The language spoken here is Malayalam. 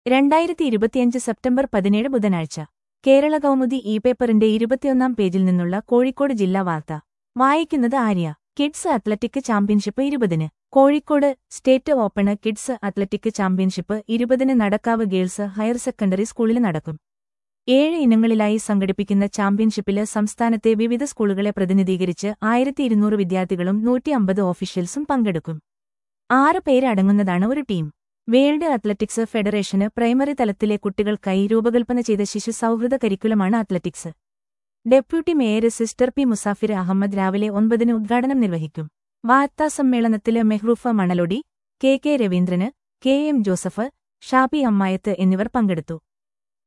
2025 സെപ്റ്റംബർ 17 ബുധനാഴ്ച കേരള കൗമുദി പേപ്പറിന്റെ 21 പേജിൽ നിന്നുള്ള കോഴിക്കോട് ജില്ലാ വാർത്ത വായിക്കുന്നത് ആര്യ. കിഡ്സ് അത്ലറ്റിക് ചാമ്പ്യൻഷിപ്പ് 20-ന് Kozhikode state open kids athletic championship 20-ന് നടക്കാവ് ഗേൾസ് ഹയർ സെക്കൻഡറി സ്കൂളിൽ നടക്കും. 7 ഇനങ്ങളിലായി സംഘടിപ്പിക്കുന്ന ചാമ്പ്യൻഷിപ്പില് സംസ്ഥാനത്തെ വിവിധ സ്കൂളുകളെ പ്രതിനിധീകരിച്ച് 1200 വിദ്യാർത്ഥികളും 150 ഓഫീഷ്യൽസും പങ്കെടുക്കും. 6 പേര് അടങ്ങുന്നതാണ് ഒരു team. World athletics federation primary തലത്തിലെ കുട്ടികൾക്കായി രൂപകൽപ്പന ചെയ്ത ശിശു സൗഹൃദ കരിക്കുലമാണ് athletics. Deputy mayor sister P Musafir Ahmed രാവിലെ 9-ന് ഉദ്ഘാടനം നിർവഹിക്കും. വാർത്താസമ്മേളനത്തില് മെഹ്റൂഫ മണലൊടി, കെ രവീന്ദ്രന്, KM ജോസഫ്, ഷാബി അമ്മായത്ത് എന്നിവർ പങ്കെടുത്തു.